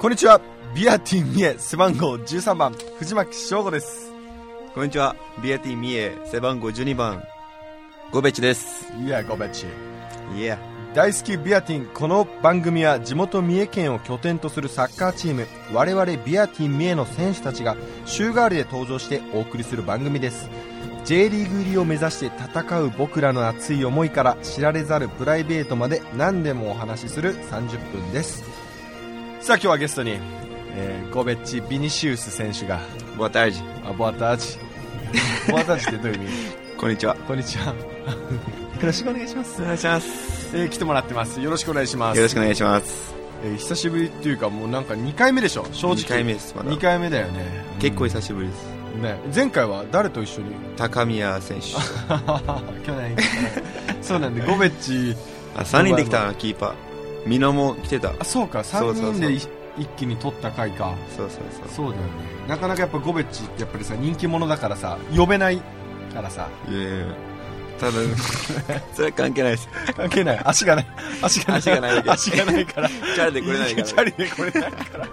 こんにちは。ビアティミエ背番号13番藤巻翔吾です。 こんにちは。ビアティミエ背番号12番ゴベチです。 いや、ゴベチ。 いや。 大好きビアティン。この番組は地元三重県を拠点とするサッカーチーム我々ビアティン三重の選手たちが週替わりで登場してお送りする番組です。 J リーグ入りを目指して戦う僕らの熱い思いから知られざるプライベートまで何でもお話しする30分です。さあ今日はゲストに、ゴベッチ・ビニシウス選手がボアタージボアタージボアタージってどういう意味？ こんにちは。 こんにちはよろしくお願いします。 お願いします。 来てもらってます。よろしくお願いします。 よろしくお願いします。 久しぶりっていうかもうなんか2回目でしょ正直。 2回目です。まだ 2回目だよね、 結構久しぶりです、 ね。前回は誰と一緒に？ 高宮選手去年そうなんでゴベッチ 3人できたな。キーパーミノも来てた。 そうか3人で一気に取った回か。そうだよね。なかなかやっぱゴベッチってやっぱりさ人気者だからさ呼べないからさ。 いやいやただそれは関係ないです。 関係ない。足がない足がないからチャリで来れないからチャリで来れないから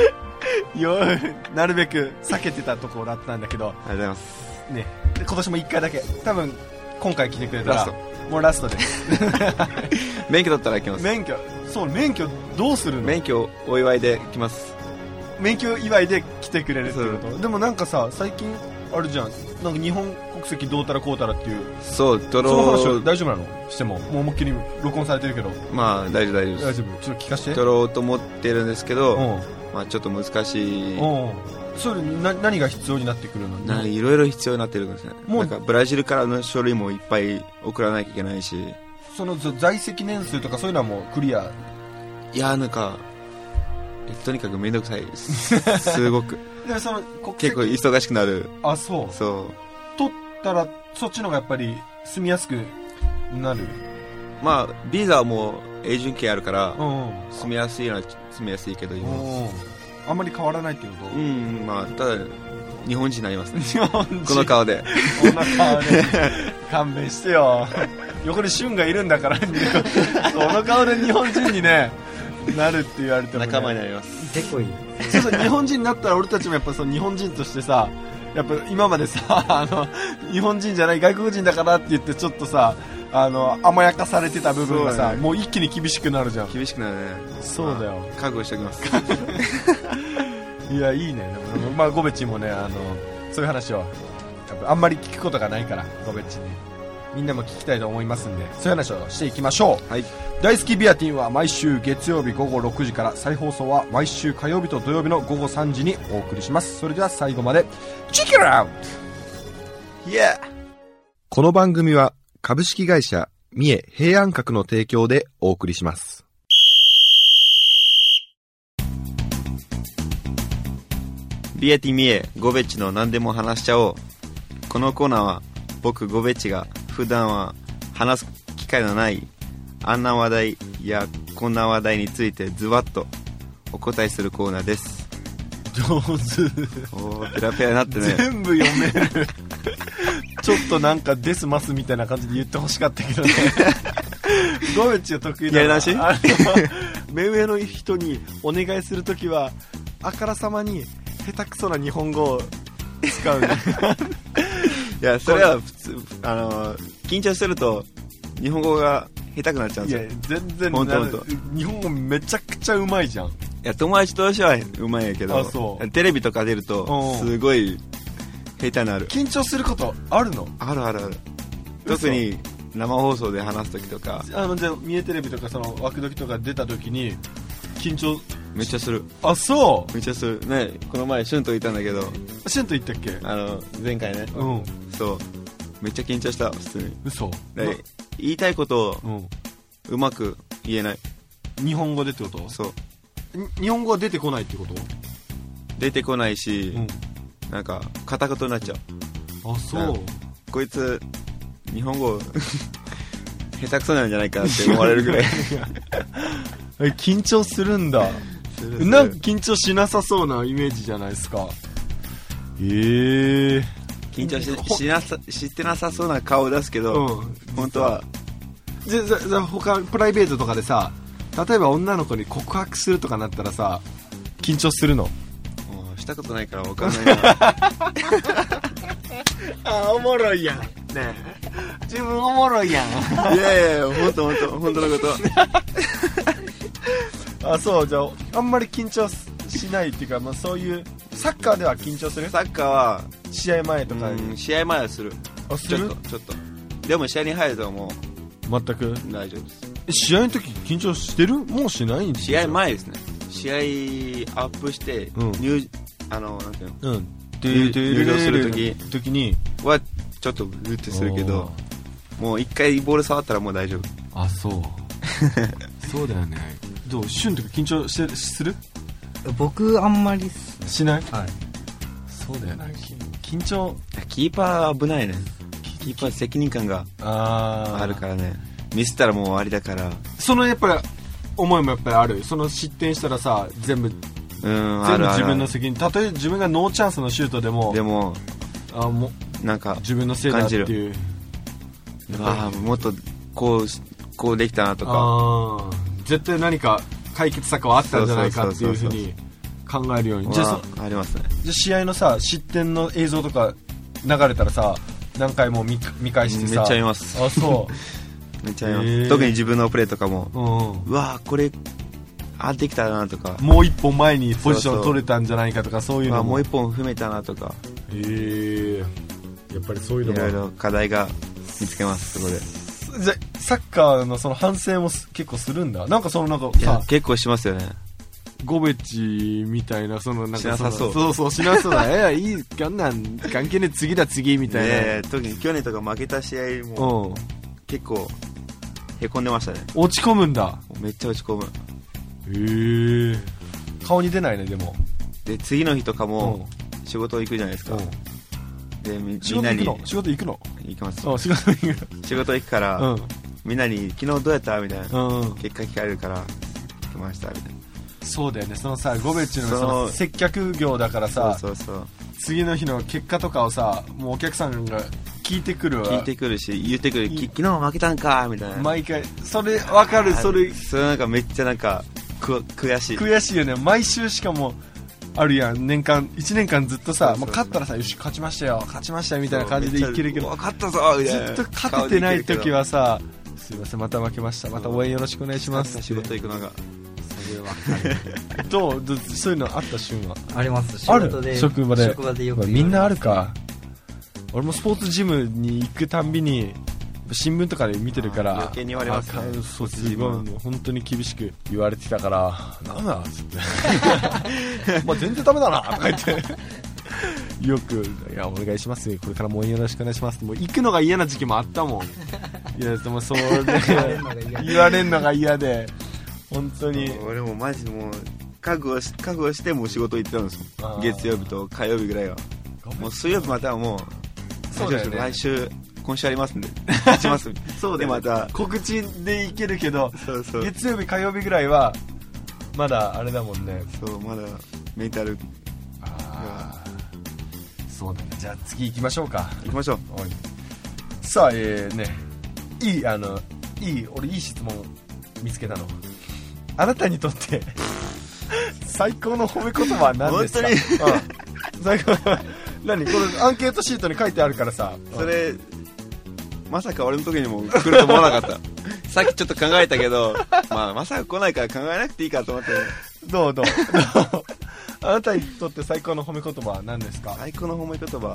なるべく避けてたところだったんだけど。 ありがとうございますね。今年も1回だけ多分今回来てくれたらもうラストです免許取ったら来ます。 免許どうするの？ 免許お祝いで来ます。 免許祝いで来てくれるってこと？でもなんかさ最近あるじゃん、なんか日本国籍どうたらこうたらっていう。 そうその話は大丈夫なの？してももう思いっきり録音されてるけど。 まあ大丈夫です。 大丈夫。ちょっと聞かせて。 取ろうと思ってるんですけど、まあちょっと難しい。 それ何が必要になってくるの？ いろいろ必要になってるんですね。なんかブラジルからの書類もいっぱい送らなきゃいけないし、 その在籍年数とかそういうのはもうクリア？ いやなんかとにかくめんどくさいすごくでその結構忙しくなる。 あ、そう取ったらそっちの方がやっぱり住みやすくなる。まあビザはもう永住権あるから、住みやすいのは住みやすいけど今あんまり変わらないっていうこと？ まあただ日本人になりますねこの顔で勘弁してよ横に俊がいるんだからその顔で日本人にねなるって言われても、ね、 仲間になります。 結構いいそう日本人になったら俺たちもやっぱその日本人としてさ、やっぱ今までさ日本人じゃない外国人だからって言ってちょっとさ甘やかされてた部分がさ、もう一気に厳しくなるじゃん。 厳しくなるね。 そうだよ、 覚悟しておきますいやいいね。まあゴベチもねそういう話をやっぱあんまり聞くことがないからゴベチにみんなも聞きたいと思いますんで、そういう話をしていきましょう。はい。大好きビアティンは毎週月曜日午後6時から、再放送は毎週火曜日と土曜日の午後3時にお送りします。それでは最後までチェックアウト。この番組は株式会社三重平安閣の提供でお送りします。 ビアティミエゴベッチの何でも話しちゃおう。このコーナーは僕ゴベッチが普段は話す機会のないあんな話題やこんな話題についてズバッとお答えするコーナーです。 上手。 ペラペラになってね全部読めるちょっとなんかデスマスみたいな感じで言ってほしかったけどねゴベッチが得意なのは目上の人にお願いするときはあからさまに下手くそな日本語を使うねいやそれは普通緊張してると日本語が下手くなっちゃうんですよ。 いや全然本当日本語めちゃくちゃうまいじゃん。いや友達としてはうまいんやけど、テレビとか出るとすごい下手になる。 緊張することあるの？ ある。特に生放送で話す時とかじゃあ三重テレビとかその枠時とか出た時に緊張めっちゃする。 あ、そう。 めっちゃするね。この前シュンと言ったんだけど。 シュンと言ったっけ？ 前回ね。そうめっちゃ緊張した普通に。 嘘。 言いたいことをうまく言えない。 日本語でってこと？そう。日本語は出てこないってこと？ 出てこないし、なんか片言になっちゃう。 あ、そう。 こいつ日本語下手くそなんじゃないかって思われるぐらい緊張するんだ。なんか緊張しなさそうなイメージじゃないですか。緊張してなさそうな顔を出すけど、本当は他プライベートとかでさ、例えば女の子に告白するとかなったらさ、 緊張するの？ したことないから分かんないな。 あ、おもろいやんねえ、自分おもろいやん。 いやいや、本当のこと。 あ、そう。じゃああんまり緊張しないっていうか、まあ、そういうサッカーでは緊張する？ サッカーは試合前とか試合前はする。 あ、する？ ちょっとでも試合に入るともう全く大丈夫です。 試合の時緊張してる？もうしないんですか？ 試合前ですね。試合アップして、なんていうの、入場する時にはちょっとグッてするけど、もう一回ボール触ったらもう大丈夫。 あ、そうそうだよね。どう？シュンとか緊張する？ 僕あんまりしない？ はい。 そうだよね。緊張。 キーパー危ないね。キーパー責任感があるからね。ミスったらもう終わりだから。 そのやっぱり思いもやっぱりある。その失点したらさ、全部自分の責任。たとえ自分がノーチャンスのシュートでももうなんか自分のせいだっていう。 もっとこうできたなとか。 絶対何か解決策はあったんじゃないかっていうふうに考えるように。 じゃあありますね。 じゃあ試合のさ、失点の映像とか流れたらさ、何回も見返してさ。 めっちゃ見ます。 あ、そう。 めっちゃ見ます。特に自分のプレーとかも、うわこれできたなとか、 もう一本前にポジション取れたんじゃないかとか、そういうのもう一本踏めたなとか。 やっぱりそういうのいろいろ課題が見つけます。そこで。 じゃあサッカーのその反省も結構するんだ。なんかそのなんかさ、 結構しますよね。 ゴベチみたいな、そのなんかしなさそう。 そうしなそうだ。いいかんなん関係ね、次だ次みたいな。 特に去年とか負けた試合も結構へこんでましたね。 落ち込むんだ。 めっちゃ落ち込む。 顔に出ないね。でもで次の日とかも仕事行くじゃないですか。でみんなに仕事行くの？ 行きます。 仕事行くから、みんなに昨日どうやったみたいな、結果聞かれるから来ましたみたいな。 そうだよね。そのさ、ゴベチのその接客業だからさ、 そう次の日の結果とかをさ、もうお客さんが聞いてくるし言ってくる。昨日負けたんかみたいな。 毎回それ分かる。それなんかめっちゃなんか悔しいよね。毎週しかもあるやん。1年間ずっとさ、もう勝ったらさ、よし勝ちましたよみたいな感じでいけるけど、 勝ったぞみたいな。 ずっと勝ててない時はさ、すいませんまた負けました、また応援よろしくお願いしますって。 仕事行くのがそれ分かる。どうそういうのあった瞬はあります。 職場でよくみんなあるか。俺もスポーツジムに行くたんびに新聞とかで見てるから余計に言われますね。 そう、すごい本当に厳しく言われてたから、なんだっつってまあ全然ダメだなとか言ってよく、いやお願いしますこれからもうよろしくお願いしますって、もう行くのが嫌な時期もあったもん。いやでもそう言われるのが嫌で、本当に俺もマジでもう覚悟してもう仕事行ってたんですよ。月曜日と火曜日ぐらいは。もう水曜日またはもうそうだよね、 今週ありますんでしますそうで、また告知でいけるけど、月曜日火曜日ぐらいはまだあれだもんね。 そうまだメンタル。 そうだね。じゃあ次行きましょうか。 行きましょう。 さあ俺いい質問見つけたの。あなたにとって最高の褒め言葉は何ですか？ 本当に最高何これアンケートシートに書いてあるからさ、 それまさか俺の時にも来ると思わなかったさっきちょっと考えたけど、まさか来ないから考えなくていいかと思って。 どうあなたにとって最高の褒め言葉は何ですか？ 最高の褒め言葉、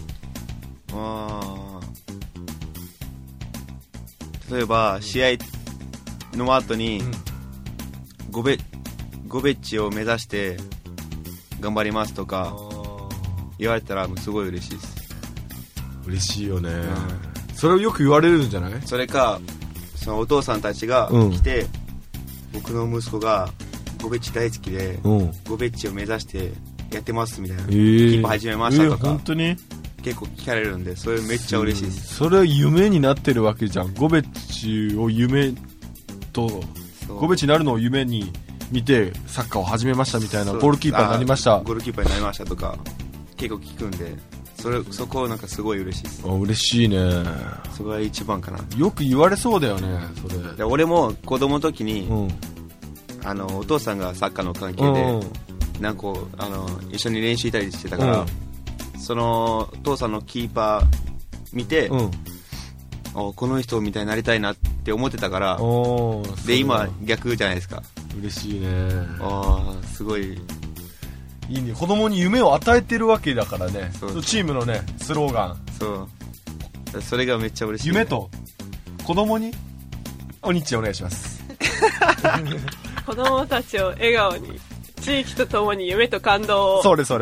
例えば試合の後に、ゴベッチを目指して頑張りますとか言われたらすごい嬉しいです。 嬉しいよね、それをよく言われるんじゃない？ それかそのお父さんたちが来て、僕の息子がゴベッチ大好きで、ゴベッチを目指してやってますみたいな、キーパー始めましたとか、 本当に結構聞かれるんで、それめっちゃ嬉しいです。 それは夢になってるわけじゃん。ゴベッチを夢とゴベッチになるのを夢に見てサッカーを始めましたみたいな、ゴールキーパーになりました、 ゴールキーパーになりましたとか結構聞くんで、そこなんかすごい嬉しいです。 嬉しいね。 それが一番かな。 よく言われそうだよね。それで俺も子供の時に、お父さんがサッカーの関係で、 なんか一緒に練習いたりしてたから、その父さんのキーパー見て、この人みたいになりたいなって思ってたから、で今逆じゃないですか。 嬉しいね。 すごいいいね。子供に夢を与えてるわけだからね。チームのねスローガン。 それがめっちゃ嬉しい。 夢と子供におにちお願いします。 子供たちを笑顔に、地域とともに夢と感動を。 それです。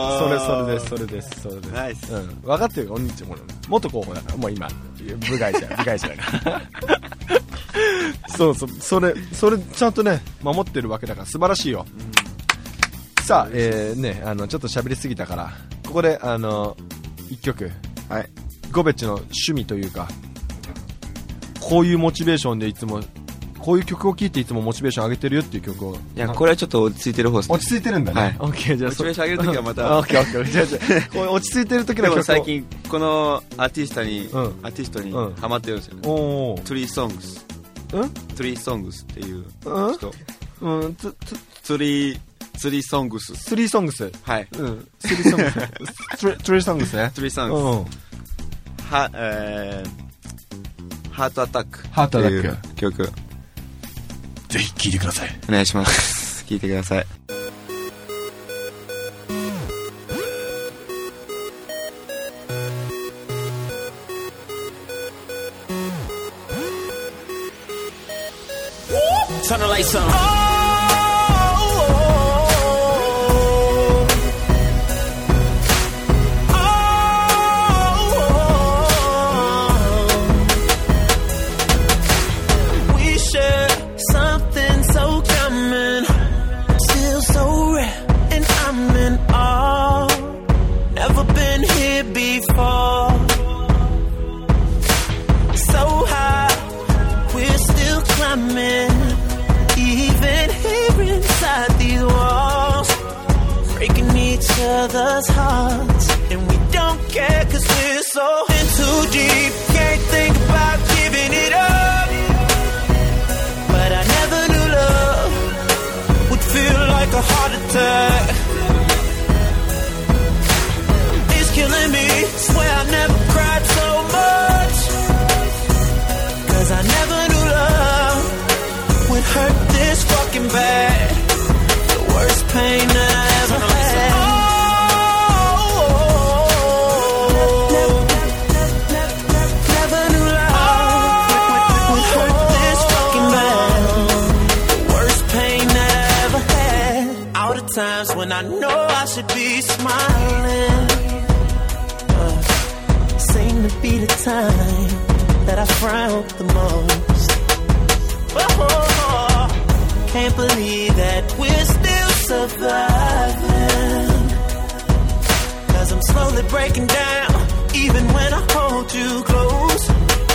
ナイス。 分かってるか、おにちも元候補だから、もう今部外者だからそうそれちゃんとね守ってるわけだから素晴らしいよ。さあね、ちょっと喋りすぎたからここで一曲、ゴベッチの趣味というか、こういうモチベーションでいつもこういう曲を聴いていつもモチベーション上げてるよっていう曲を。 いや、これはちょっと落ち着いてる方ですね。 落ち着いてるんだね。オッケー、じゃあモチベーション上げるときはまたオッケーじゃあこう落ち着いてる時の曲を。 最近このアーティストにハマってるんですよね。3 songs っていう人。3 songs。はい。 3 songs ね。 3 songs。ハートアタックっていう曲。 ぜひ聴いてください。 お願いします。聴いてください。 Turn the lights on. Other's hearts, and we don't care 'cause we're so in too deep. Can't think about giving it up, but I never knew love would feel like a heart attack. It's killing me, swear I've never cried so much, 'cause I never knew love would hurt this fucking bad. The worst pain that I ever had. Times when I know I should be smiling, seem to be the time that I frown the most. Can't believe that we're still surviving, 'cause I'm slowly breaking down even when I hold you close.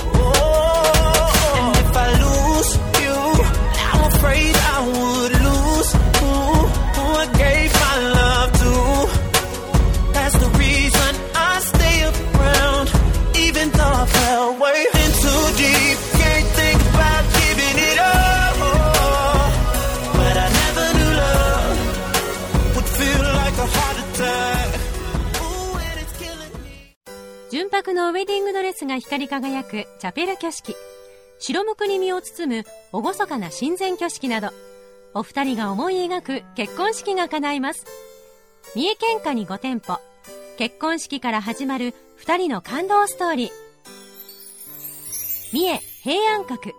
And if I lose you, I'm afraid I would lose I gave my love to. That's the reason I stay around, even though I fell way in too deep. Can't think about giving it up, but I never knew love would feel like a heart attack. Ooh, and it's killing me. 純白のウェディングドレスが光り輝くチャペル挙式、白むくに身を包む厳かな神前挙式など、お二人が思い描く結婚式が叶います。三重県下に5店舗、結婚式から始まる二人の感動ストーリー。三重平安閣。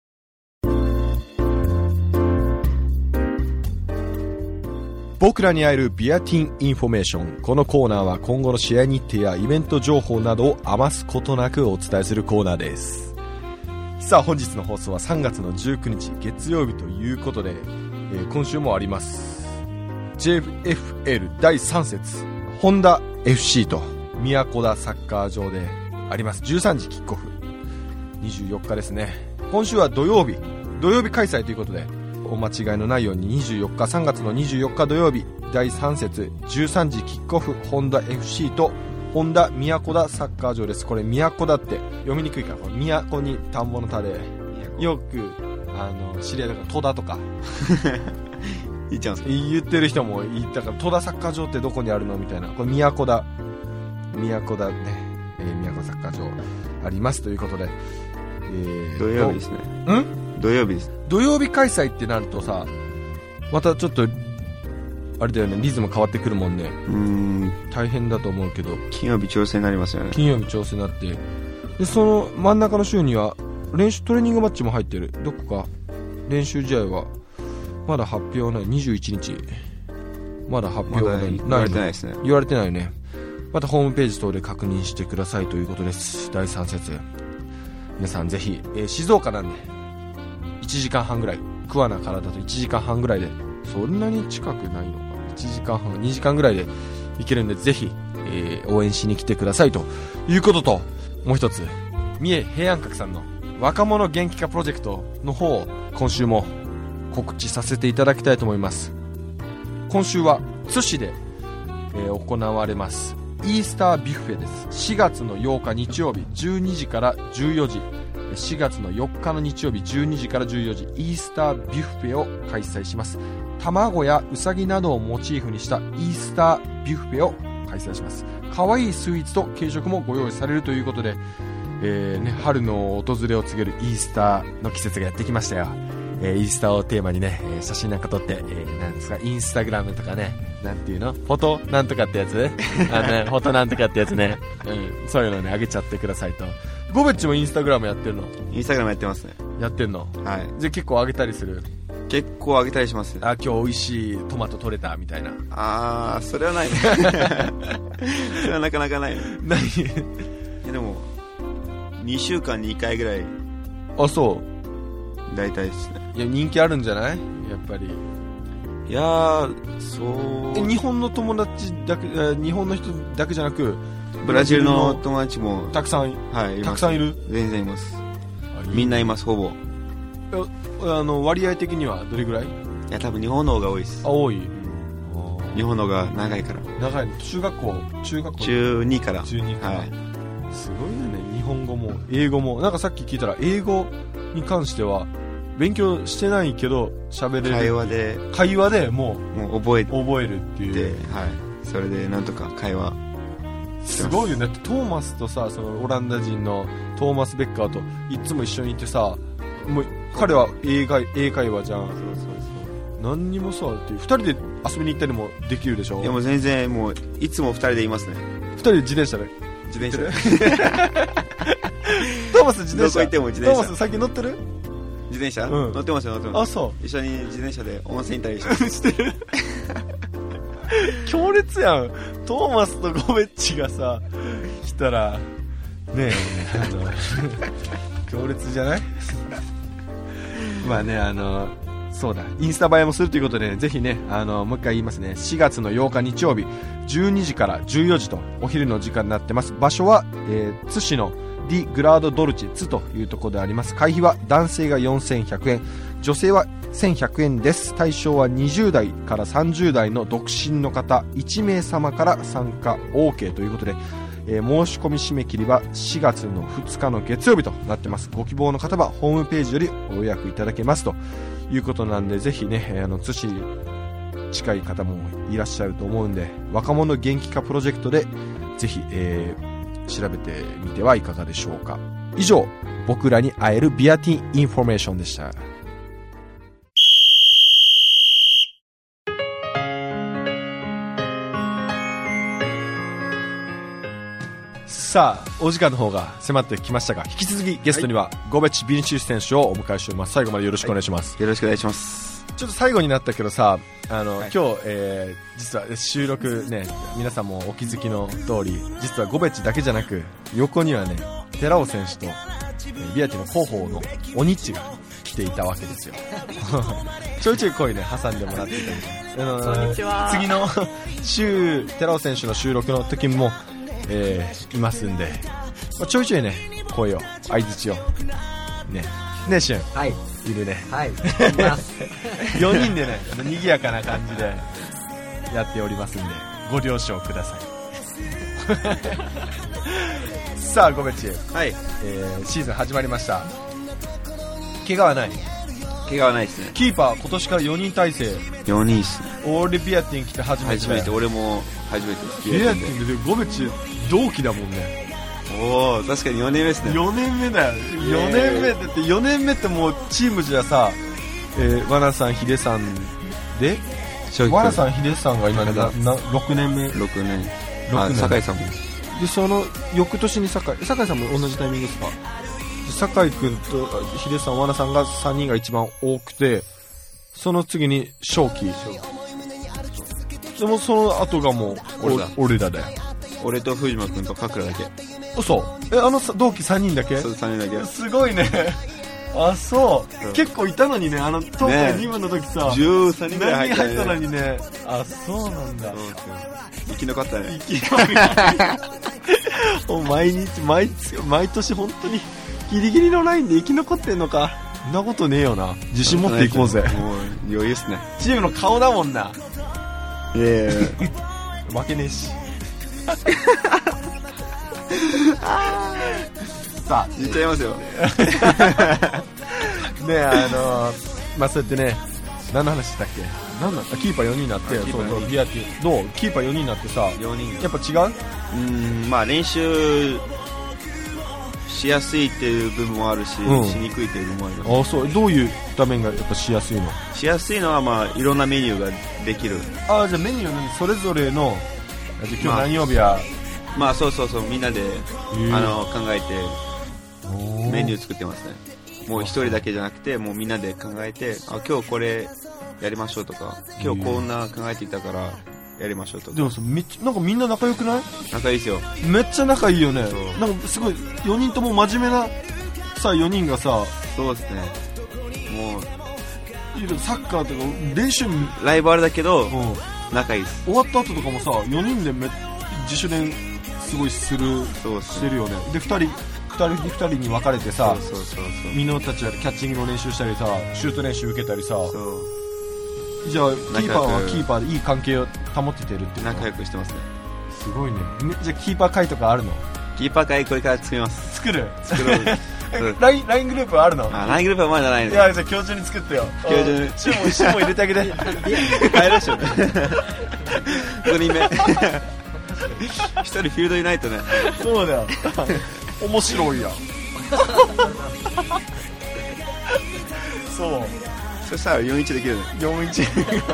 僕らに会えるビアティンインフォメーション。このコーナーは今後の試合日程やイベント情報などを余すことなくお伝えするコーナーです。さあ本日の放送は3月の19日月曜日ということで、今週もあります JFL 第3節ホンダ FC と宮古田サッカー場であります。13時キックオフ、24日ですね。今週は土曜日開催ということで、お間違いのないように3月の24日土曜日第3節13時キックオフ、ホンダ FC とホンダ宮古田サッカー場です。これ宮古田って読みにくいから、宮古に田んぼの田で、よく知り合いとか戸田とか言っちゃうんですか？ 言ってる人もいたから、戸田サッカー場ってどこにあるのみたいな。これ都田ね、都サッカー場ありますということで、 土曜日ですね。土曜日です。 土曜日開催ってなるとさ、またちょっとあれだよね、リズム変わってくるもんね。大変だと思うけど、 金曜日調整になりますよね。 金曜日調整になって、でその真ん中の週にはトレーニングマッチも入ってる。どこか練習試合はまだ発表ない。21日まだ発表ない、 言われてないですね。 言われてないね。またホームページ等で確認してくださいということです。第3節、皆さんぜひ、静岡なんで1時間半ぐらい、桑名からだと1時間半ぐらいで、そんなに近くないのか、1時間半2時間ぐらいで行けるんで、ぜひ、応援しに来てくださいということと、もう一つ、三重平安閣さんの若者元気化プロジェクトの方を今週も告知させていただきたいと思います。今週は津市で、行われますイースタービュッフェです。4月の8日日曜日12時から14時、4月の4日の日曜日12時から14時、イースタービュッフェを開催します。卵やウサギなどをモチーフにしたイースタービュッフェを開催します。可愛いスイーツと軽食もご用意されるということで、春の訪れを告げるイースターの季節がやってきましたよ。イースターをテーマにね、写真なんか撮って、なんですか、インスタグラムとかね、なんていうの、フォトなんとかってやつフォトなんとかってやつね、そういうのね、あげちゃってくださいと。ゴベッチもインスタグラムやってるの？ インスタグラムやってますね。 やってんの？ はい。 じゃあ結構あげたりする？ 結構あげたりしますね。 今日美味しいトマト取れたみたいな。 それはないね。それはなかなかないね。 ないでも2週間に1回ぐらい。 そう大体ですね。 いや、人気あるんじゃない？やっぱり。 いやー、そう。 日本の友達だけ、日本の人だけじゃなく、 ブラジルの友達もたくさん、 はい、 たくさんいる？ 全然います。みんないます、ほぼ。 割合的にはどれぐらい？いや、多分日本の方が多いです。 多い。 日本の方が長いから。 長い。中学校中2から。 中2から。 はい。 すごいよね。日本語も英語も。なんかさっき聞いたら、英語に関しては勉強してないけど喋れる。会話でもう覚えるっていう。 はい。それでなんとか会話。 すごいよね。トーマスとさ、そのオランダ人のトーマス・ベッカーといつも一緒にいてさ、もう彼は英会話じゃん。そう何にもさ、2人で遊びに行ったりもできるでしょ。 いや、もう全然、もういつも2人でいますね。 2人で自転車でトーマス自転車、 どこ行っても自転車。 トーマス最近乗ってる？ 自転車、 うん、乗ってますよ、乗ってます。 そう。 一緒に自転車で温泉行ったりしてる強烈やん。トーマスとゴベッチがさ来たらねえ強烈じゃない？まあね、そうだ、インスタ映えもするということで、ね、ぜひね、もう一回言いますね。4月の8日日曜日12時から14時とお昼の時間になってます。場所は、津市のディ・グラード・ドルチ津というところであります。会費は男性が4100円、女性は1100円です。対象は20代から30代の独身の方1名様から参加 OK ということで、申し込み締め切りは4月の2日の月曜日となってます。ご希望の方はホームページよりお予約いただけますということなんで、ぜひね、津市近い方もいらっしゃると思うんで、若者元気化プロジェクトでぜひ、調べてみてはいかがでしょうか。以上、僕らに会えるビアティインフォメーションでした。さあ、お時間の方が迫ってきましたが、引き続きゲストには、ゴベッチ・ビニシウス選手をお迎えしております。最後までよろしくお願いします。 よろしくお願いします。 ちょっと最後になったけどさ、今日、実は収録ね、皆さんもお気づきの通り、実はゴベッチだけじゃなく、横にはね、寺尾選手と、ビアティの広報のおにっちが来ていたわけですよ。ちょいちょい声ね、挟んでもらっていたみたいな。 こんにちは。 次の寺尾選手の収録の時も、いますんで、まあ、ちょいちょいね、声を、相槌を、ね、しゅん。 はい。 いるね。 はい。います。 4人でね、賑やかな感じでやっておりますんで、ご了承ください。さあ、ゴベッチ。 はい。 シーズン始まりました。怪我はない？ 怪我はないですね。 キーパー今年から4人体制。 4人っすね。 俺ビアティン来て初めて。 初めて、俺も初めてです。 ビアティンでゴベチ同期だもんね。 おー、確かに4年目ですね。 4年目だよ。4年目って4年目ってもうチームじゃさ、ワナさん、ヒデさんで、ワナさん、ヒデさんが今6年目。 6年。 あ、 酒井さんも。 で、その翌年に酒井さんも同じタイミングですか？酒井君とヒデさん、ワナさんが3人が一番多くて、その次に正気。でもその後がもう俺らだよ。 俺と藤間君とカクラだけ。 嘘？同期3人だけ？ そう、3人だけ。 すごいね。あ、そう。結構いたのにね、東海2部の時さ、 13人ぐらい入ったのにね。あ、そうなんだ。 生き残ったね。 もう毎年本当にギリギリのラインで生き残ってんのか。そんなことねえよな。自信持っていこうぜ。 もう余裕っすね。 チームの顔だもんな。 いやいや負けねえし。さあ言っちゃいますよ。 ね、まあ、そうやってね、何の話したっけ？キーパー4人になって、そうそう、ビアティどう？キーパー4人になってさ、 4人やっぱ違う？ まあ練習しやすいっていう部分もあるし、しにくいっていう部分もあります。 あ、そう。どういう場面がやっぱしやすいの？ しやすいのはまあいろんなメニューができる。 あ、じゃあメニューはそれぞれの、今日何曜日や？ まあそうみんなで考えてメニュー作ってますね。もう一人だけじゃなくて、もうみんなで考えて、今日これやりましょうとか、今日こんな考えていたからやりましょうとか。 でもさ、なんかみんな仲良くない？ 仲いいですよ。 めっちゃ仲いいよね。なんかすごい4人とも真面目なさ、4人がさ、 そうですね。もうサッカーとか練習ライバルだけど、仲いいです。 終わった後とかもさ、4人で自主練すごいしてるよね。で2人に分かれてさ、みんなたちはキャッチングの練習したりさ、シュート練習受けたりさ。じゃあキーパーはキーパーでいい関係を保っててるっていう。 仲良くしてますね。 すごいね。じゃあキーパー会とかあるの？ キーパー会これから作ります。 作るライングループはあるの？ ライングループはまだないの。 いや、じゃあ今日中に作ってよ。 今日中に一緒も入れてあげて。 入るでしょ。5人目。1人フィールドいないとね。 そうだよ。面白いやん。そう。 そしたら4-1できるね。 4-1。じゃあ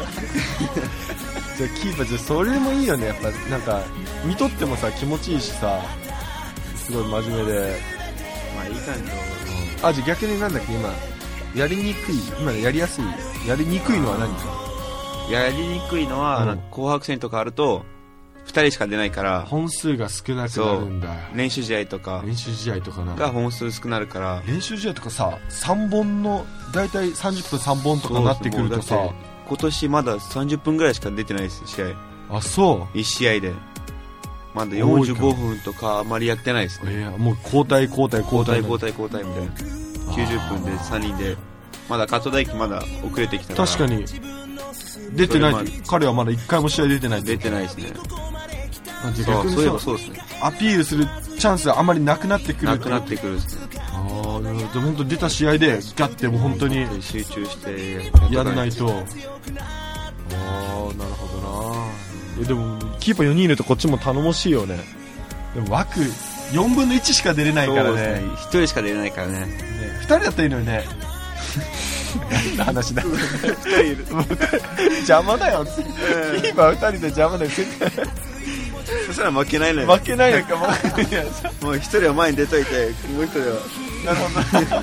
キーパー、じゃあそれもいいよね。やっぱなんか見とってもさ、気持ちいいしさ、すごい真面目で。 まあいい感じの。 じゃあ逆になんだっけ、今やりにくい、今やりやすい、やりにくいのは何？ やりにくいのは、紅白戦とかあると2人しか出ないから本数が少なくなるんだ。 練習試合とかが本数少なるから。 練習試合とかさ、3本のだいたい30分3本とかなってくるとさ、 今年まだ30分ぐらいしか出てないです、試合。 あ、そう。 1試合でまだ45分とかあまりやってないですね。 もう交代みたいな。 90分で3人で、まだ加藤大輝まだ遅れてきたから。 確かに出てない。彼はまだ1回も試合出てない。 出てないですね。 逆にそういえばそうですね。 アピールするチャンスがあまりなくなってくる。 なくなってくるですね。 でも本当出た試合でガッてもう本当に集中してやらないと。なるほどな。でもキーパー4人いるとこっちも頼もしいよね。でも枠4分の1しか出れないからね。 1人しか出れないからね。 2人だったらいいのにね。何の話だ。2人いる。邪魔だよ。キーパー2人で邪魔だよ。 そしたら負けないのよ。 負けないのか。もう 1人は前に出といて、もう1人は。 なるほど。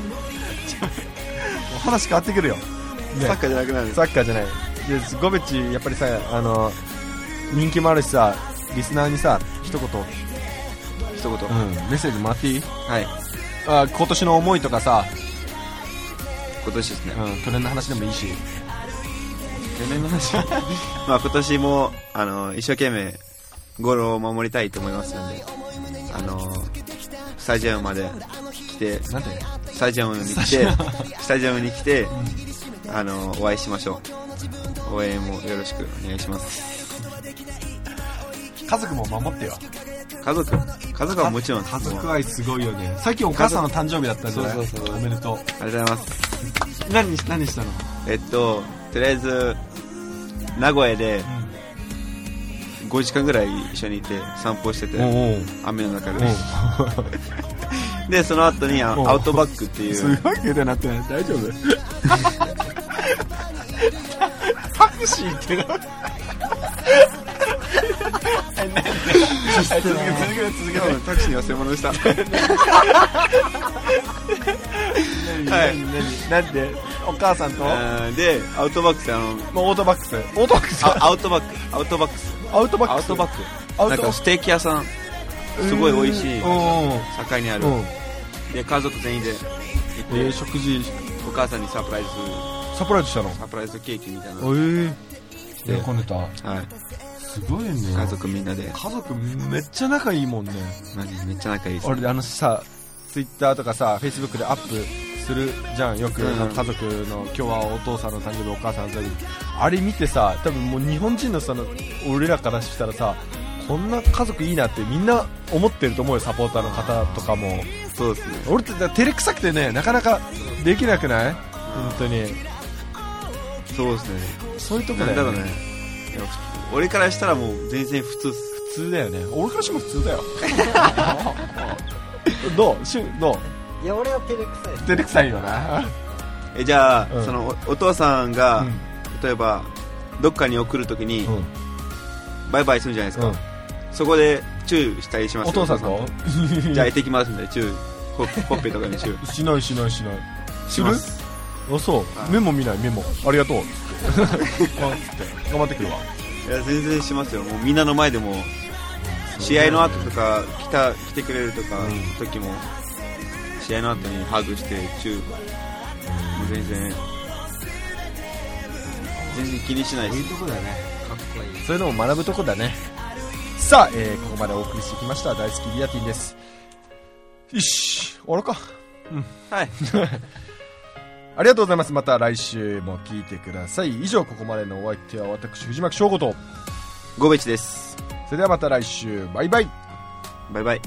話変わってくるよ。 サッカーじゃなくなる。 サッカーじゃない。ゴベッチやっぱりさ、人気もあるしさ、リスナーにさ、一言、メッセージもらっていい？ はい。 今年の思いとかさ、 今年ですね。 去年の話でもいいし。 去年の話。まあ今年も一生懸命ゴールを守りたいと思いますので、スタジアムまで来て、 なんで？ スタジアムに来て、お会いしましょう。応援もよろしくお願いします。 家族も守ってよ。 家族はもちろん。 家族愛すごいよね。さっきお母さんの誕生日だったんじゃない？ そう。 おめでとう。 ありがとうございます。 何したの？ とりあえず名古屋で5時間ぐらい一緒にいて散歩してて、雨の中ででその後にアウトバックっていう、 すごい携帯なってない？大丈夫？タクシーってな。続けてタクシーに忘れ物でした。 なんでお母さんとでアウトバックス、 オートバックスなんかステーキ屋さんすごい美味しい境にあるで家族全員で行って食事、 お母さんにサプライズしたの？ サプライズケーキみたいな喜んでた。 はい、 すごいね。 家族みんなで。 家族めっちゃ仲いいもんね。 めっちゃ仲いいです、ね。 俺さ、ツイッターとかさ、フェイスブックでアップするじゃん、よく、家族の今日はお父さんの誕生日、お母さんの誕生日、あれ見てさ、多分もう日本人の俺らからしたらさ、こんな家族いいなってみんな思ってると思うよ、サポーターの方とかも。 そうですね。 俺って照れくさくてね、なかなかできなくない？本当に。 そうですね。 そういうとこだよね。 俺からしたらもう全然普通だよね。俺からしても普通だよ。どう？ いや、俺は照れくさい。 照れくさいよな。 じゃあ、その お父さんが、例えばどっかに送るときに、バイバイするじゃないですか、そこでチューしたりします？ お父さんとじゃあ行ってきますんで、チューほっぺとかにチューしないします。あ、そう。メモ見ない。メモありがとうっつって頑張ってくるわ。 いや全然しますよ。もうみんなの前でも試合の後とか来てくれるとか時も、試合の後にハグしてチュー、もう全然気にしないです。 そういうとこだね。かっこいい。 そういうのも学ぶとこだね。さあ、ここまでお送りしてきました大好きリアティンです。よし、終わろうか。 はいありがとうございます。また来週も聞いてください。以上、ここまでのお相手は私藤巻翔吾とゴベチです。 それではまた来週、バイバイ。 バイバイ。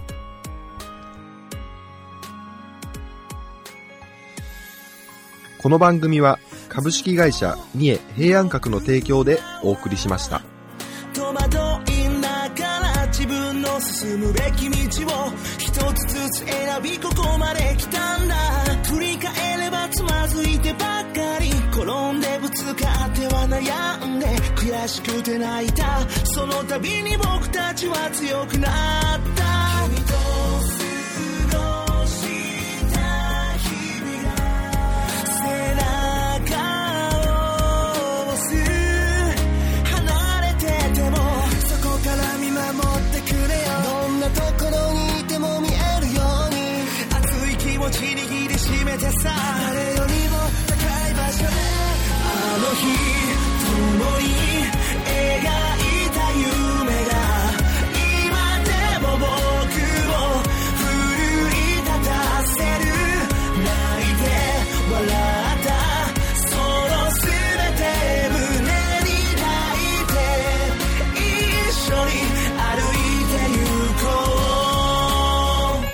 この番組は株式会社三重平安閣の提供でお送りしました。 戸惑いながら自分の進むべき道を一つずつ選びここまで来たんだ。振り返ればつまずいてばっかり、転んでぶつかっては悩んで悔しくて泣いた。その度に僕たちは強くなった。君と過ごした日々が背中を押す。離れててもそこから見守ってくれよ。どんなところにいても見えるように熱い気持ち握りしめてさ、誰よりも高い場所であの日共に描いた夢が今でも僕を奮い立たせる。泣いて笑ったその全て胸に抱いて一緒に歩いて行こう。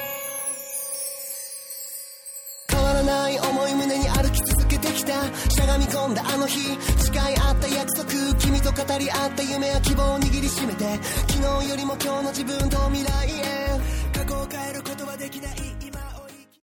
変わらない思い胸に歩き続けてきた。しゃがみ込んだあの日誓い合った約束、君と語り合った夢や希望を握りしめて、昨日よりも今日の自分と未来へ